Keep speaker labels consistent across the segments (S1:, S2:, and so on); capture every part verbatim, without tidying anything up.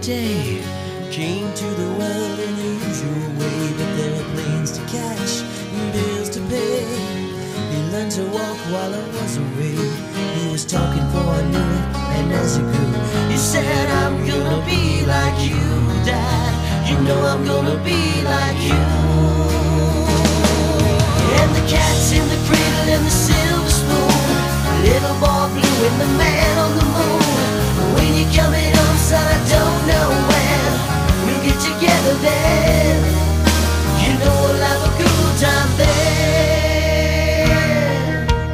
S1: day came to the world in the usual way, but there were planes to catch and bills to pay. He learned to walk while I was away. He was talking before I knew it, and as he grew, he said, I'm gonna be like you, Dad. You know I'm gonna be like you. And the cat's in the cradle and the silver spoon, little boy blue and the man on the moon. When you're coming home, son, I don't know when we'll get together then. You know we'll have a good time then.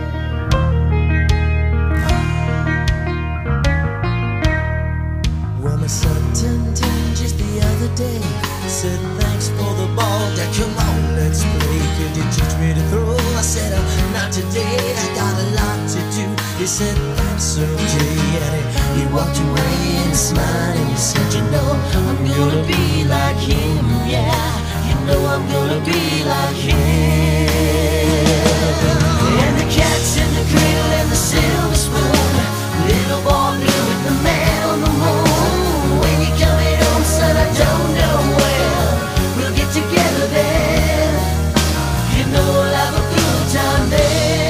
S1: Well, my son turned ten just the other day. Said thanks for the ball, Dad, come on, let's play. Could you teach me to throw? I said, uh, not today, I got a lot to do. He said, that's okay, and he, he walked away and he smiled and he said, you know, I'm gonna be like him, yeah. You know I'm gonna be like him. And the cat's in the cradle and the silver spoon, little boy blue with the man on the moon. When you're coming home, son, I don't know when we'll get together then. You know we'll have a good time then.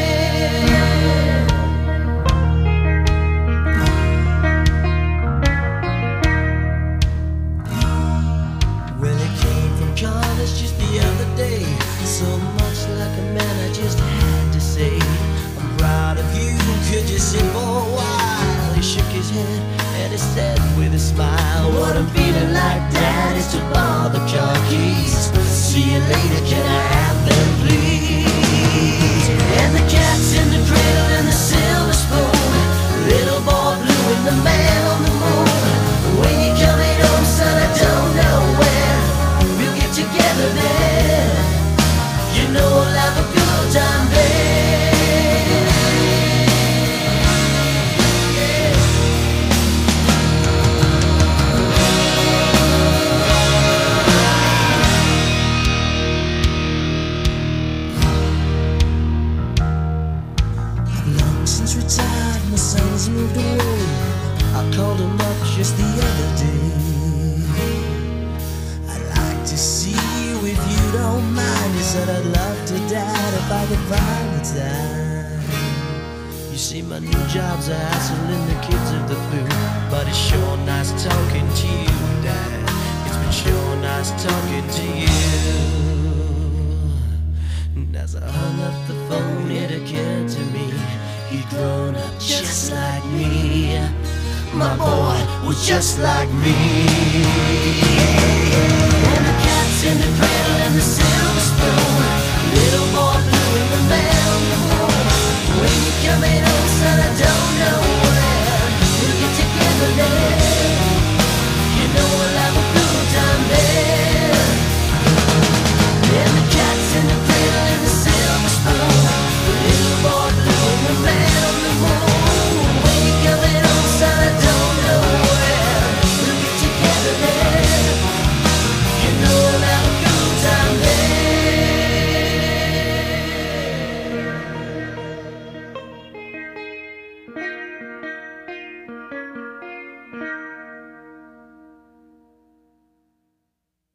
S1: Well, he came from college just the other day, so much like a man I just had to say, I'm proud of you, could you sit for a while? He shook his head and he said with a smile, what I'm feeling like, Dad, is to borrow the car keys. See you later, can I have them please? And the cat's in the cradle and the silver spoon, little boy blue and the man on the moon. When you're coming home, son, I don't know when we'll get together then. You know we'll have a good time then. Since retired, my son's moved away. I called him up just the other day. I'd like to see you if you don't mind. He said, I'd love to, Dad, if I could find the time. You see, my new job's a hassling the kids of the blue, but it's sure nice talking to you, Dad. It's been sure nice talking to you. And as I hung up the phone, it occurred to me, he'd grown up just like me. My boy was just like me.